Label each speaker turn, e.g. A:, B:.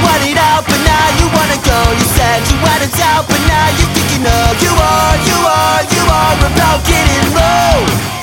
A: wanted out, but now you wanna go. You said you had a doubt, but now you're thinking of you are about getting low.